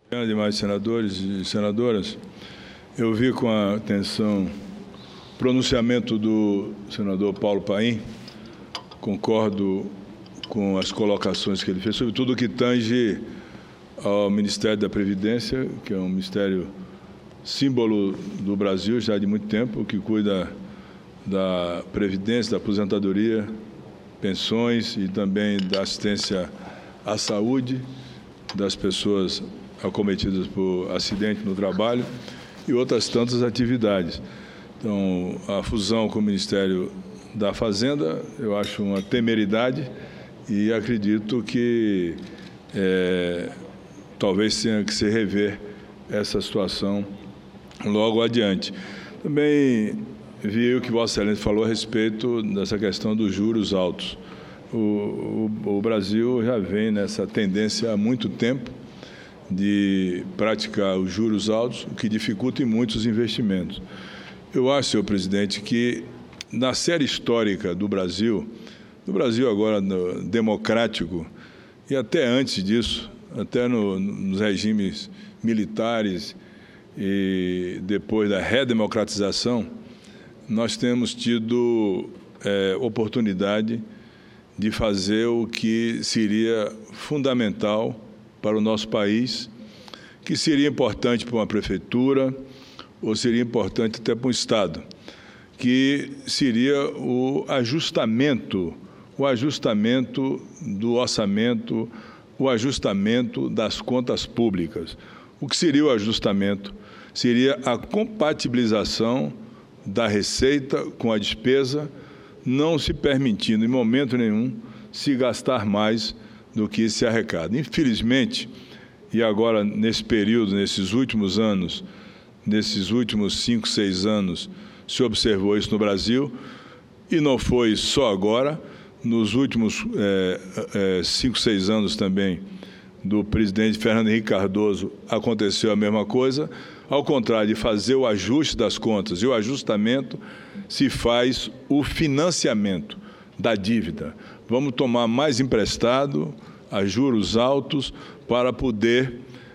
Demais senadores e senadoras, eu vi com atenção o pronunciamento do senador Paulo Paim, concordo com as colocações que ele fez, sobretudo o que tange ao Ministério da Previdência, que é um ministério símbolo do Brasil já de muito tempo, que cuida da previdência, da aposentadoria, pensões e também da assistência à saúde das pessoas acometidas por acidente no trabalho e outras tantas atividades. Então, a fusão com o Ministério da Fazenda, eu acho uma temeridade e acredito que talvez tenha que se rever essa situação logo adiante. Também vi o que Vossa Excelência falou a respeito dessa questão dos juros altos. O Brasil já vem nessa tendência há muito tempo de praticar os juros altos, o que dificulta muito os investimentos. Eu acho, senhor presidente, que na série histórica do Brasil agora democrático, e até antes disso, até nos regimes militares e depois da redemocratização, nós temos tido oportunidade de fazer o que seria fundamental para o nosso país, que seria importante para uma prefeitura ou seria importante até para um Estado, que seria o ajustamento do orçamento, o ajustamento das contas públicas. O que seria o ajustamento? Seria a compatibilização da receita com a despesa, não se permitindo, em momento nenhum, se gastar mais do que se arrecada. Infelizmente, e agora nesse período, nesses últimos anos, nesses últimos 5, 6 anos, se observou isso no Brasil, e não foi só agora, nos últimos 5, 6 anos também do presidente Fernando Henrique Cardoso aconteceu a mesma coisa. Ao contrário de fazer o ajuste das contas e o ajustamento, se faz o financiamento da dívida. Vamos tomar mais emprestado a juros altos para poder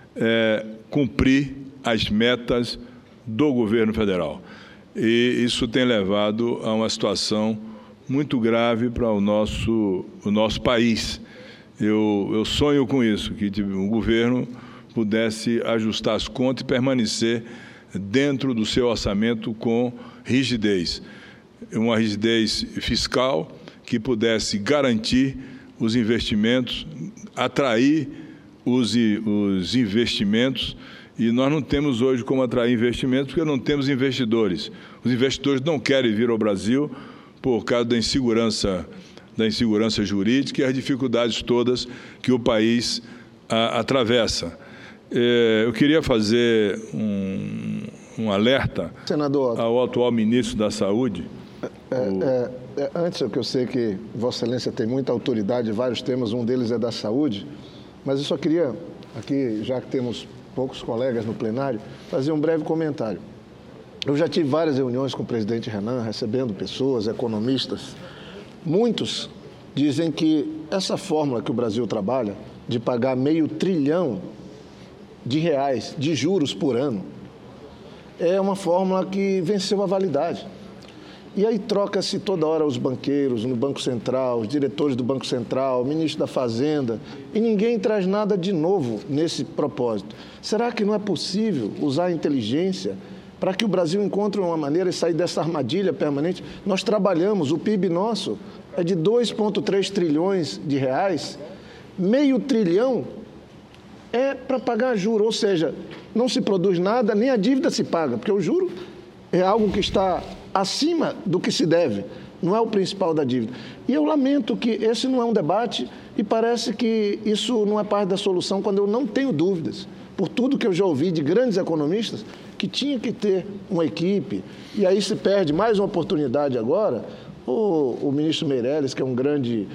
cumprir as metas do governo federal. E isso tem levado a uma situação muito grave para o nosso país. Eu sonho com isso, que o governo pudesse ajustar as contas e permanecer dentro do seu orçamento com rigidez. Uma rigidez fiscal que pudesse garantir os investimentos, atrair os investimentos, e nós não temos hoje como atrair investimentos porque não temos investidores. Os investidores não querem vir ao Brasil por causa da insegurança jurídica e as dificuldades todas que o país atravessa. Eu queria fazer um alerta, senador, ao atual ministro da Saúde. Antes, que eu sei que Vossa Excelência tem muita autoridade em vários temas, um deles é da saúde, mas eu só queria, aqui, já que temos poucos colegas no plenário, fazer um breve comentário. Eu já tive várias reuniões com o presidente Renan, recebendo pessoas, economistas. Muitos dizem que essa fórmula que o Brasil trabalha, de pagar R$500 bilhão de juros por ano, é uma fórmula que venceu a validade. E aí troca-se toda hora os banqueiros no Banco Central, os diretores do Banco Central, o ministro da Fazenda, e ninguém traz nada de novo nesse propósito. Será que não é possível usar a inteligência para que o Brasil encontre uma maneira de sair dessa armadilha permanente? Nós trabalhamos, o PIB nosso é de 2,3 trilhões de reais, R$500 bilhão é para pagar juro, ou seja, não se produz nada, nem a dívida se paga, porque o juro é algo que está acima do que se deve, não é o principal da dívida. E eu lamento que esse não é um debate e parece que isso não é parte da solução, quando eu não tenho dúvidas, por tudo que eu já ouvi de grandes economistas, que tinha que ter uma equipe, e aí se perde mais uma oportunidade agora. O ministro Meirelles, que é um grande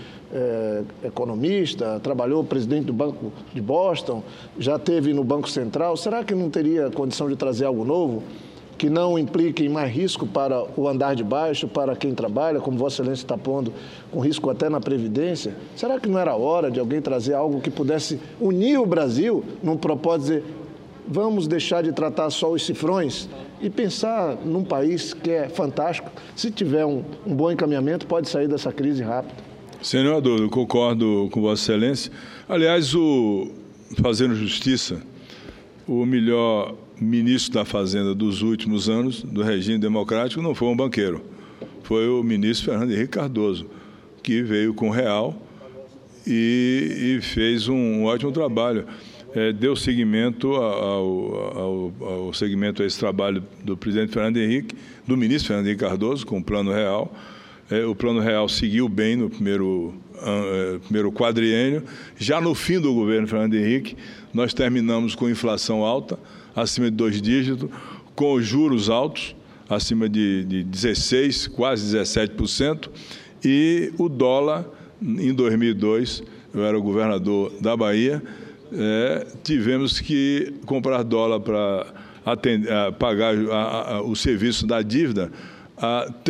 economista, trabalhou presidente do Banco de Boston, já esteve no Banco Central, será que não teria condição de trazer algo novo, que não implique em mais risco para o andar de baixo, para quem trabalha, como Vossa Excelência está pondo, com risco até na Previdência? Será que não era hora de alguém trazer algo que pudesse unir o Brasil num propósito de dizer, Vamos deixar de tratar só os cifrões e pensar num país que é fantástico. Se tiver um bom encaminhamento, pode sair dessa crise rápido. Sem nenhuma dúvida, concordo com Vossa Excelência. Aliás, fazendo justiça, o melhor ministro da Fazenda dos últimos anos, do regime democrático, não foi um banqueiro. Foi o ministro Fernando Henrique Cardoso, que veio com o real e fez um ótimo trabalho. Deu seguimento ao seguimento a esse trabalho do presidente Fernando Henrique, do ministro Fernando Henrique Cardoso, com o Plano Real. O Plano Real seguiu bem no primeiro quadriênio. Já no fim do governo Fernando Henrique, nós terminamos com inflação alta, acima de 2 dígitos, com juros altos, acima de 16%, quase 17%, e o dólar, em 2002, eu era o governador da Bahia, tivemos que comprar dólar para pagar o serviço da dívida a R$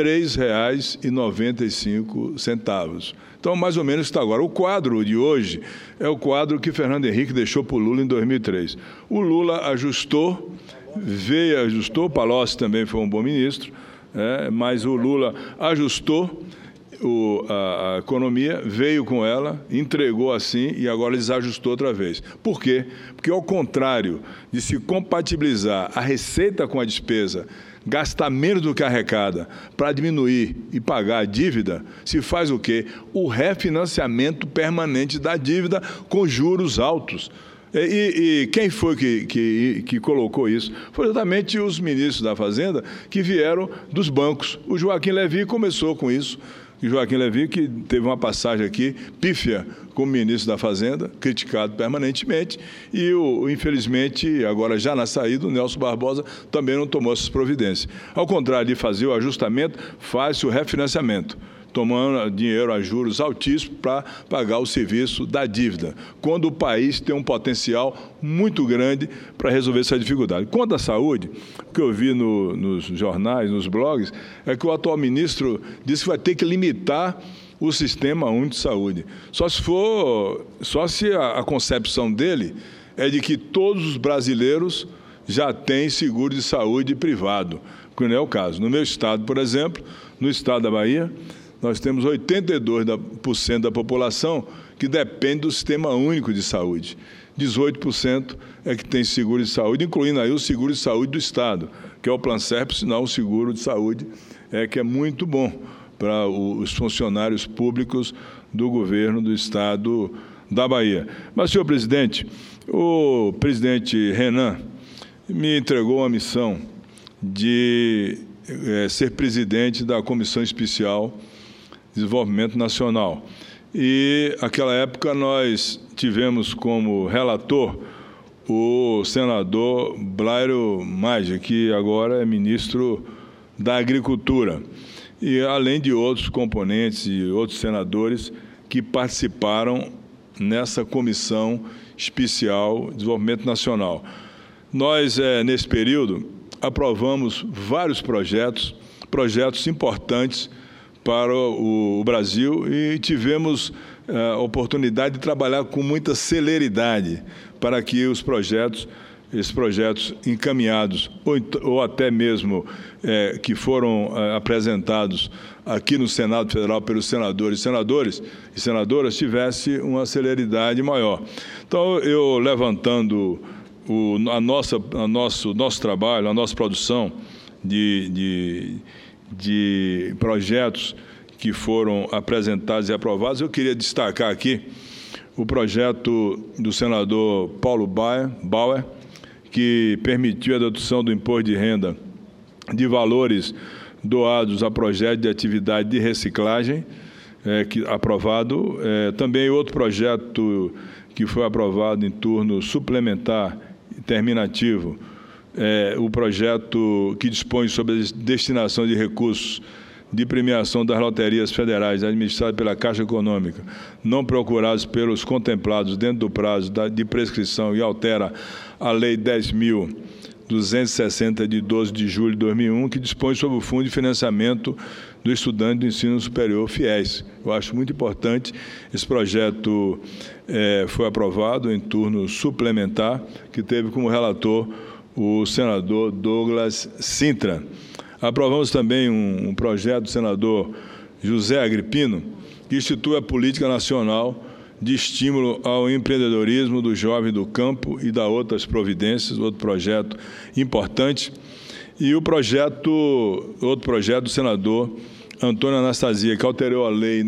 3,95. Então, mais ou menos está agora. O quadro de hoje é o quadro que Fernando Henrique deixou para o Lula em 2003. O Lula ajustou, ajustou, o Palocci também foi um bom ministro, mas o Lula ajustou a economia, veio com ela, entregou assim e agora desajustou outra vez. Por quê? Porque, ao contrário de se compatibilizar a receita com a despesa, gastar menos do que arrecada para diminuir e pagar a dívida, se faz o quê? O refinanciamento permanente da dívida com juros altos. E quem foi que colocou isso? Foi exatamente os ministros da Fazenda que vieram dos bancos. O Joaquim Levy começou com isso. E Joaquim Levy, que teve uma passagem aqui pífia como ministro da Fazenda, criticado permanentemente, e, infelizmente, agora já na saída, o Nelson Barbosa também não tomou essas providências. Ao contrário de fazer o ajustamento, faz-se o refinanciamento, tomando dinheiro a juros altíssimos para pagar o serviço da dívida, quando o país tem um potencial muito grande para resolver essa dificuldade. Quanto à saúde, o que eu vi nos jornais, nos blogs, é que o atual ministro disse que vai ter que limitar o Sistema Único de Saúde. Só se a concepção dele é de que todos os brasileiros já têm seguro de saúde privado, que não é o caso. No meu estado, por exemplo, no estado da Bahia, nós temos 82% da população que depende do Sistema Único de Saúde. 18% é que tem seguro de saúde, incluindo aí o seguro de saúde do Estado, que é o Planserp, sinal o seguro de saúde, que é muito bom para os funcionários públicos do governo do Estado da Bahia. Mas, senhor presidente, o presidente Renan me entregou uma missão de ser presidente da Comissão Especial de Desenvolvimento Nacional. E, naquela época, nós tivemos como relator o senador Blairo Maggi, que agora é ministro da Agricultura, e além de outros componentes e outros senadores que participaram nessa Comissão Especial de Desenvolvimento Nacional. Nós, nesse período, aprovamos vários projetos importantes para o Brasil e tivemos a oportunidade de trabalhar com muita celeridade para que esses projetos encaminhados ou até mesmo que foram apresentados aqui no Senado Federal pelos senadores e senadoras tivesse uma celeridade maior. Então, eu levantando nosso trabalho, a nossa produção de projetos que foram apresentados e aprovados, eu queria destacar aqui o projeto do senador Paulo Bauer, que permitiu a dedução do imposto de renda de valores doados a projetos de atividade de reciclagem, aprovado. Também outro projeto que foi aprovado em turno suplementar e terminativo, o projeto que dispõe sobre a destinação de recursos de premiação das loterias federais administradas pela Caixa Econômica, não procurados pelos contemplados dentro do prazo de prescrição e altera a Lei 10.000 260 de 12 de julho de 2001, que dispõe sobre o Fundo de Financiamento do Estudante do Ensino Superior FIES. Eu acho muito importante. Esse projeto foi aprovado em turno suplementar, que teve como relator o senador Douglas Sintra. Aprovamos também um projeto do senador José Agripino, que institui a Política Nacional de Estímulo ao Empreendedorismo do Jovem do Campo e da outras providências, outro projeto importante. E outro projeto do senador Antônio Anastasia, que alterou a Lei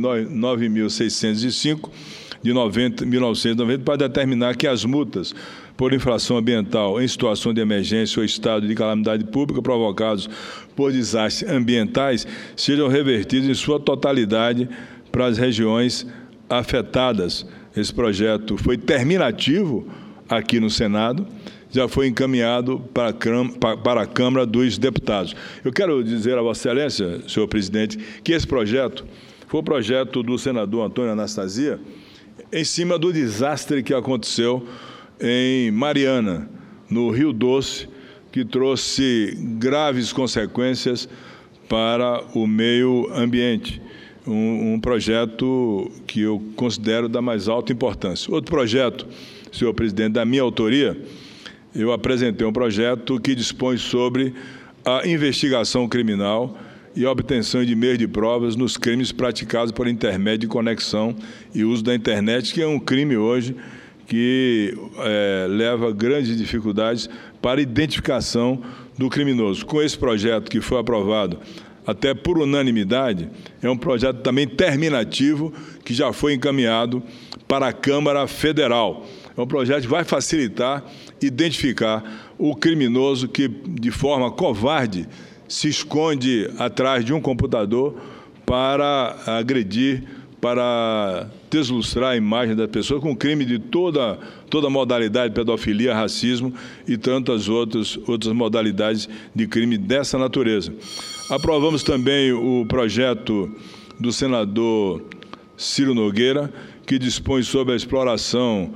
9.605, de 1990, para determinar que as multas por infração ambiental em situação de emergência ou estado de calamidade pública provocados por desastres ambientais sejam revertidas em sua totalidade para as regiões afetadas. Esse projeto foi terminativo aqui no Senado, já foi encaminhado para a Câmara dos Deputados. Eu quero dizer a Vossa Excelência, senhor presidente, que esse projeto foi o projeto do senador Antônio Anastasia em cima do desastre que aconteceu em Mariana, no Rio Doce, que trouxe graves consequências para o meio ambiente. Um projeto que eu considero da mais alta importância. Outro projeto, senhor presidente, da minha autoria, eu apresentei um projeto que dispõe sobre a investigação criminal e a obtenção de meios de provas nos crimes praticados por intermédio de conexão e uso da internet, que é um crime hoje que leva grandes dificuldades para a identificação do criminoso. Com esse projeto que foi aprovado até por unanimidade, é um projeto também terminativo que já foi encaminhado para a Câmara Federal. É um projeto que vai facilitar identificar o criminoso que, de forma covarde, se esconde atrás de um computador para agredir, para deslustrar a imagem da pessoa com crime de toda modalidade, pedofilia, racismo e tantas outras modalidades de crime dessa natureza. Aprovamos também o projeto do senador Ciro Nogueira, que dispõe sobre a exploração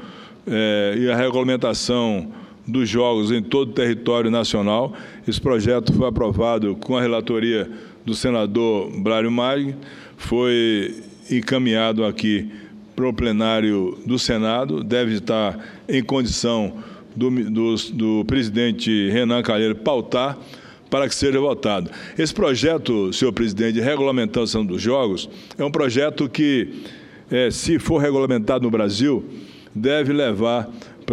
e a regulamentação dos jogos em todo o território nacional. Esse projeto foi aprovado com a relatoria do senador Blário Mag, foi encaminhado aqui para o plenário do Senado, deve estar em condição do presidente Renan Calheiro pautar para que seja votado. Esse projeto, senhor presidente, de regulamentação dos jogos, é um projeto que, se for regulamentado no Brasil, deve levar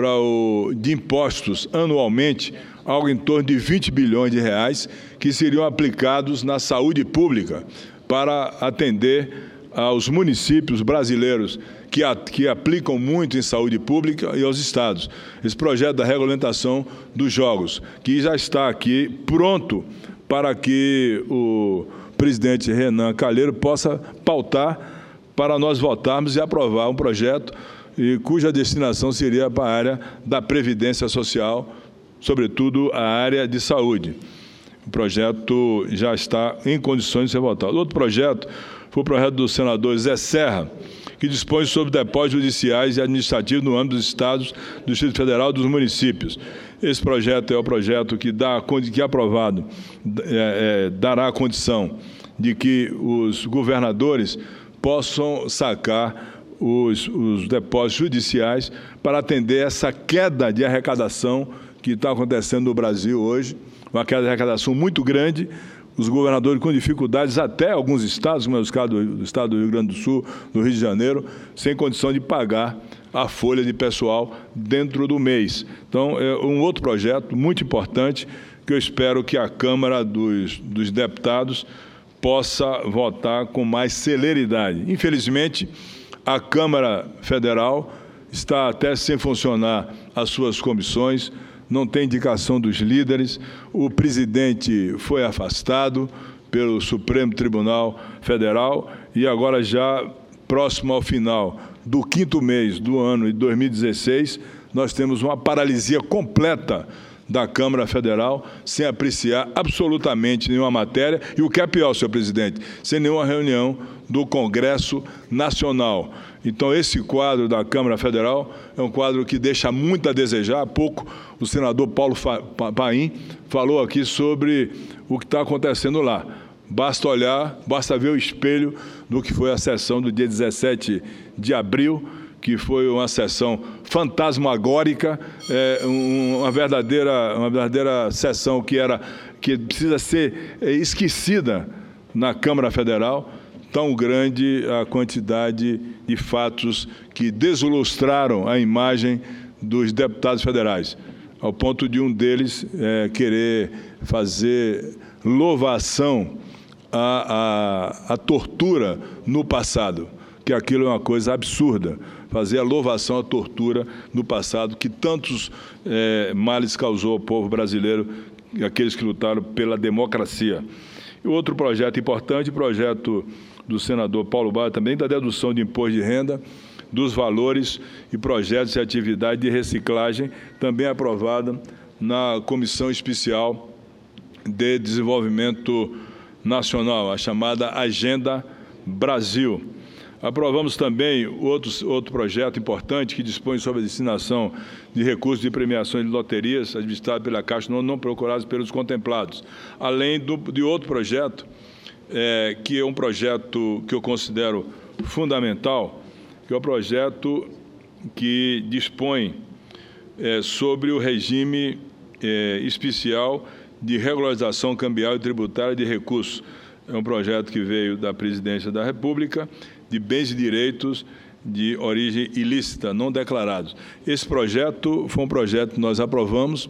de impostos anualmente algo em torno de 20 bilhões de reais que seriam aplicados na saúde pública para atender aos municípios brasileiros que aplicam muito em saúde pública e aos estados. Esse projeto da regulamentação dos jogos, que já está aqui pronto para que o presidente Renan Calheiro possa pautar para nós votarmos e aprovar um projeto cuja destinação seria para a área da Previdência Social, sobretudo a área de saúde. O projeto já está em condições de ser votado. Outro projeto foi o projeto do senador Zé Serra, que dispõe sobre depósitos judiciais e administrativos no âmbito dos estados, do Distrito Federal e dos municípios. Esse projeto é o projeto que, aprovado, dará a condição de que os governadores possam sacar os depósitos judiciais para atender essa queda de arrecadação que está acontecendo no Brasil hoje, uma queda de arrecadação muito grande, os governadores com dificuldades, até alguns estados, como é o caso do estado do Rio Grande do Sul, do Rio de Janeiro, sem condição de pagar a folha de pessoal dentro do mês. Então, é um outro projeto muito importante que eu espero que a Câmara dos Deputados possa votar com mais celeridade. Infelizmente, a Câmara Federal está até sem funcionar as suas comissões, não tem indicação dos líderes, o presidente foi afastado pelo Supremo Tribunal Federal e agora já próximo ao final do 5º mês do ano de 2016, nós temos uma paralisia completa da Câmara Federal sem apreciar absolutamente nenhuma matéria e, o que é pior, senhor presidente, sem nenhuma reunião do Congresso Nacional. Então, esse quadro da Câmara Federal é um quadro que deixa muito a desejar. Há pouco, o senador Paulo Paim falou aqui sobre o que está acontecendo lá. Basta olhar, basta ver o espelho do que foi a sessão do dia 17 de abril, que foi uma sessão fantasmagórica, uma verdadeira sessão que precisa ser esquecida na Câmara Federal. Tão grande a quantidade de fatos que desilustraram a imagem dos deputados federais, ao ponto de um deles querer fazer louvação à tortura no passado, que aquilo é uma coisa absurda, fazer a louvação à tortura no passado, que tantos males causou ao povo brasileiro, aqueles que lutaram pela democracia. E outro projeto importante, projeto do senador Paulo Baier, também da dedução de imposto de renda, dos valores e projetos de atividade de reciclagem, também aprovada na Comissão Especial de Desenvolvimento Nacional, a chamada Agenda Brasil. Aprovamos também outro projeto importante que dispõe sobre a destinação de recursos de premiações de loterias administradas pela Caixa não procurados pelos contemplados, além de outro projeto, que é um projeto que eu considero fundamental, que é o projeto que dispõe sobre o regime especial de regularização cambial e tributária de recursos. É um projeto que veio da Presidência da República, de bens e direitos de origem ilícita, não declarados. Esse projeto foi um projeto que nós aprovamos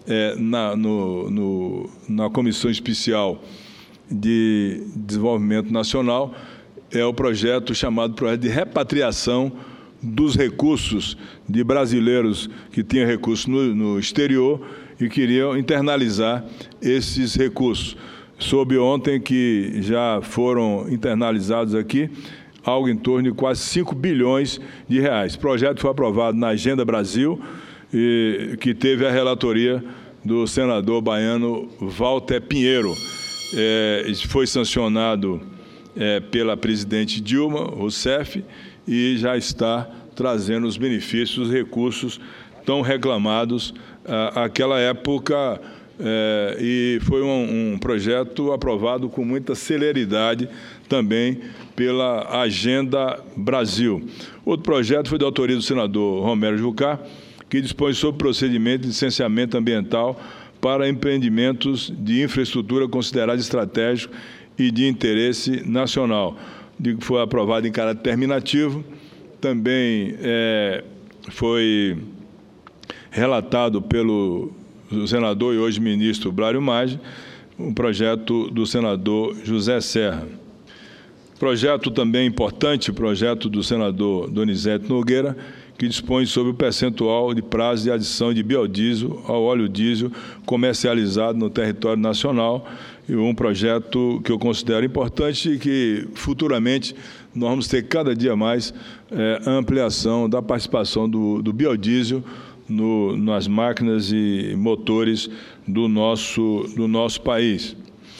na Comissão Especial de Desenvolvimento Nacional. É o projeto chamado Projeto de Repatriação dos Recursos de brasileiros que tinham recursos no exterior e queriam internalizar esses recursos. Soube ontem que já foram internalizados aqui algo em torno de quase 5 bilhões de reais. O projeto foi aprovado na Agenda Brasil, que teve a relatoria do senador baiano Walter Pinheiro. Foi sancionado pela presidente Dilma Rousseff e já está trazendo os benefícios, os recursos tão reclamados àquela época, e foi um projeto aprovado com muita celeridade também pela Agenda Brasil. Outro projeto foi de autoria do senador Romero Jucá, que dispõe sobre procedimento de licenciamento ambiental para empreendimentos de infraestrutura considerados estratégicos e de interesse nacional. Foi aprovado em caráter terminativo. Também foi relatado pelo senador e hoje ministro Blário Maggi, um projeto do senador José Serra. Projeto também importante, projeto do senador Donizete Nogueira, que dispõe sobre o percentual de prazo de adição de biodiesel ao óleo diesel comercializado no território nacional, e um projeto que eu considero importante e que futuramente nós vamos ter cada dia mais ampliação da participação do biodiesel nas máquinas e motores do nosso país.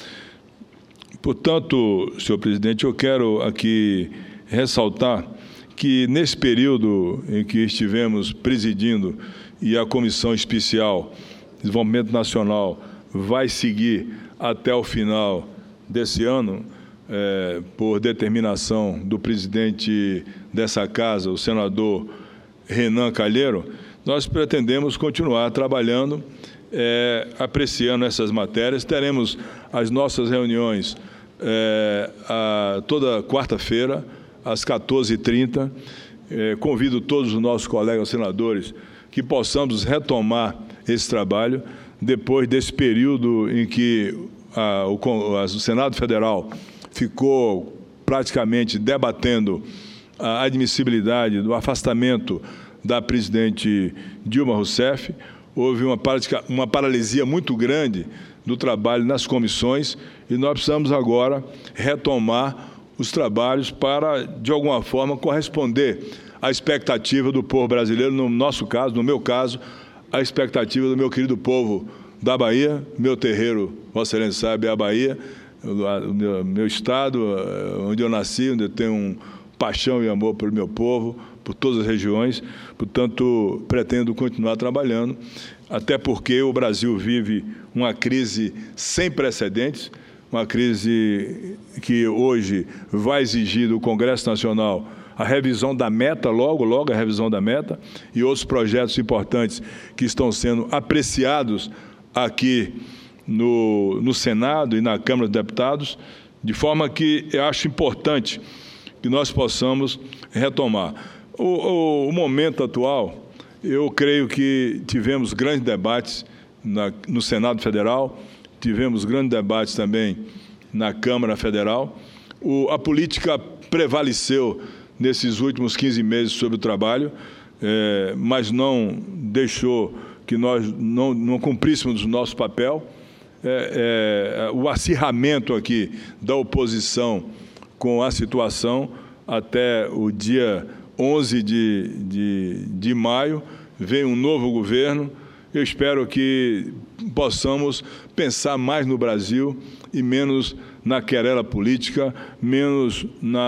Portanto, senhor presidente, eu quero aqui ressaltar que nesse período em que estivemos presidindo e a Comissão Especial de Desenvolvimento Nacional vai seguir até o final desse ano, por determinação do presidente dessa casa, o senador Renan Calheiro, nós pretendemos continuar trabalhando, apreciando essas matérias. Teremos as nossas reuniões toda quarta-feira, às 14h30. Convido todos os nossos colegas senadores que possamos retomar esse trabalho depois desse período em que o Senado Federal ficou praticamente debatendo a admissibilidade do afastamento da presidente Dilma Rousseff. Houve uma paralisia muito grande do trabalho nas comissões e nós precisamos agora retomar os trabalhos para, de alguma forma, corresponder à expectativa do povo brasileiro, no nosso caso, no meu caso, a expectativa do meu querido povo da Bahia. Meu terreiro, Vossa Excelência sabe, é a Bahia, o meu estado, onde eu nasci, onde eu tenho um paixão e amor pelo meu povo, por todas as regiões. Portanto, pretendo continuar trabalhando, até porque o Brasil vive uma crise sem precedentes, uma crise que hoje vai exigir do Congresso Nacional a revisão da meta, logo a revisão da meta, e outros projetos importantes que estão sendo apreciados aqui no Senado e na Câmara dos Deputados, de forma que eu acho importante que nós possamos retomar. O momento atual, eu creio que tivemos grandes debates no Senado Federal, tivemos grandes debates também na Câmara Federal. A política prevaleceu nesses últimos 15 meses sobre o trabalho, mas não deixou que nós não cumpríssemos o nosso papel. O acirramento aqui da oposição com a situação até o dia 11 de maio, vem um novo governo. Eu espero que possamos pensar mais no Brasil e menos na querela política, menos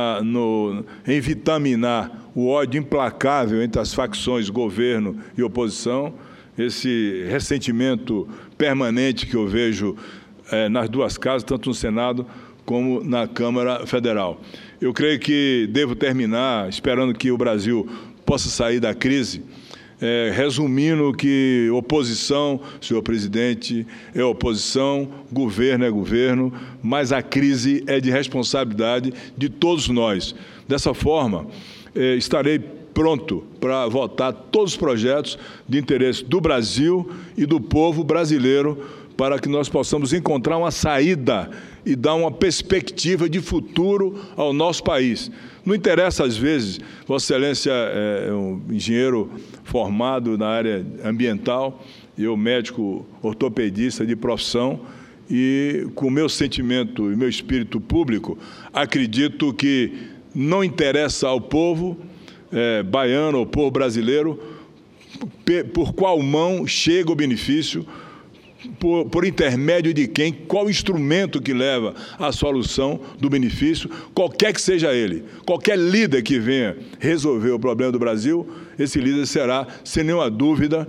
em vitaminar o ódio implacável entre as facções governo e oposição, esse ressentimento permanente que eu vejo nas duas casas, tanto no Senado como na Câmara Federal. Eu creio que devo terminar esperando que o Brasil possa sair da crise, resumindo que oposição, senhor presidente, é oposição, governo é governo, mas a crise é de responsabilidade de todos nós. Dessa forma, estarei pronto para votar todos os projetos de interesse do Brasil e do povo brasileiro, para que nós possamos encontrar uma saída e dar uma perspectiva de futuro ao nosso país. Não interessa, às vezes, Vossa Excelência é um engenheiro formado na área ambiental, eu médico ortopedista de profissão, e com o meu sentimento e meu espírito público, acredito que não interessa ao povo baiano, ao povo brasileiro, por qual mão chega o benefício, por intermédio de quem, qual instrumento que leva à solução do benefício, qualquer que seja ele, qualquer líder que venha resolver o problema do Brasil, esse líder será, sem nenhuma dúvida,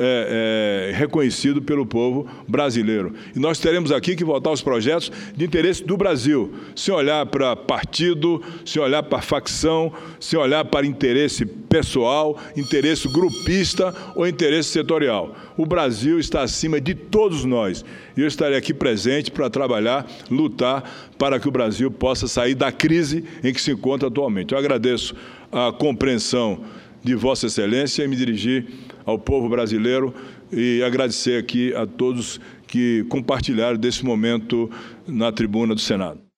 reconhecido pelo povo brasileiro. E nós teremos aqui que votar os projetos de interesse do Brasil, sem olhar para partido, sem olhar para facção, sem olhar para interesse pessoal, interesse grupista ou interesse setorial. O Brasil está acima de todos nós. E eu estarei aqui presente para trabalhar, lutar para que o Brasil possa sair da crise em que se encontra atualmente. Eu agradeço a compreensão de Vossa Excelência e me dirigir ao povo brasileiro e agradecer aqui a todos que compartilharam desse momento na tribuna do Senado.